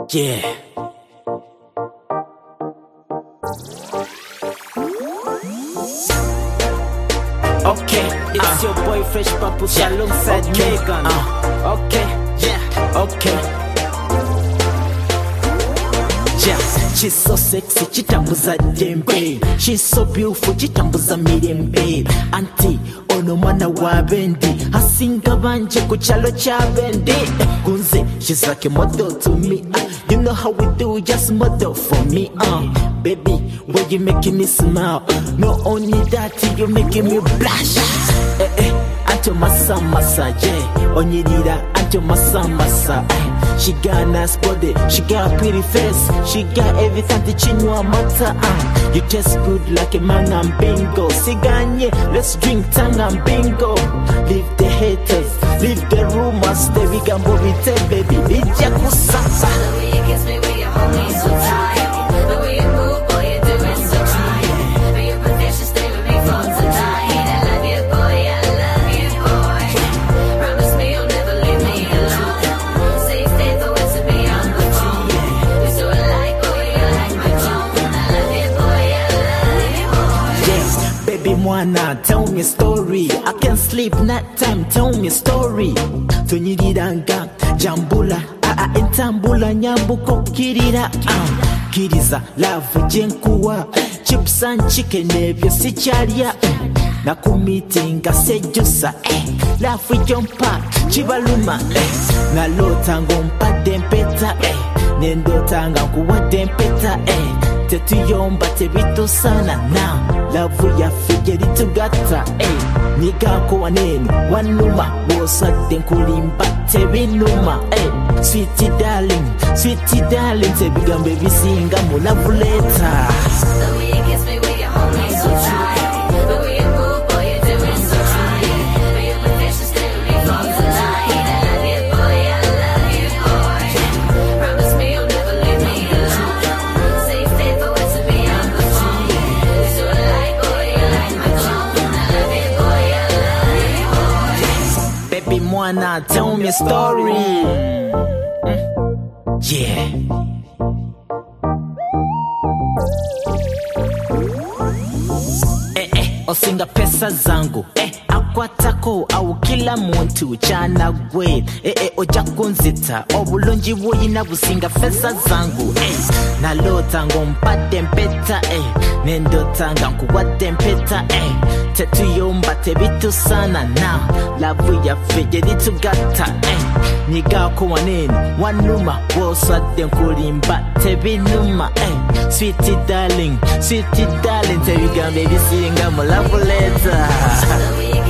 Yeah. Okay, it's your boy Fresh Papoose alongside Megan. Okay, yeah, okay. Yeah, she's so sexy, chitambuza dembe. She's so beautiful, chitambuza mirembe. Auntie, ono mwana wa bendi. Asinga banje kuchalo cha bendi. Gunze, she's like a model to me. You know how we do, just model for me. Baby, why you making me smile? Not only that, you making me blush. Anto masa masa, yeah. Onyedira, anto masa masa. She got a nice body, she got a pretty face, she got everything to chinwa mata. You taste good like a man and bingo. Siganye, let's drink tang and bingo. Leave the haters, leave the rumors. Stay we can move it, baby. Bija kusasa. The way you kiss me, way you hold me so tight. The way you move, boy, you do it so right. Be your protection, stay with me for tonight. I love you, boy, I love you, boy. Promise me you'll never leave me alone. Say faith always to be on the phone. We so alike, boy, you're like my clone. I love you, boy, I love you, boy. Yes, baby mwana, tell me a story. I can't sleep night time, tell me a story. Tunyiriranga, jambula, intambula, nyambuko kirira. Kiriza, love jenkuwa, chips and chicken, ebyo sicharya. Nakumitinga sejusa, love jumpa, chibaluma. Nalota ngompa dempeta, nendotanga kuwa dempeta, tetuyomba tebitu sana na love ya figeri tugata. Niga kuwa neni wanuma wosa denkulimba tebinuma. Sweetie darling tebigambe bisinga mu love letter. The way you kiss me, way you hold me so tight. The way you move, boy, you do it so right. Be your protection, stay with me for tonight. I love you, boy, I love you, boy. Promise me you'll never leave me alone. Say faith always to be on the phone. We so alike, boy, you're like my clone. I love you, boy, I love you, boy. Baby mwana, tell me a story. Yeah. Osinga pesa zangu akwatako au kila muntu chana gwe oja kunzita obulungi buyina businga pesa zangu nalota ngompate mpeta nendotanga nkuwadde mpeta tetuyomba tebitu sana na lavu yaffe gyeritugata nyigako wanene wanuma wosadde nkulimba tebinuma sweetie darling tebigambo ebisinga mu love letter.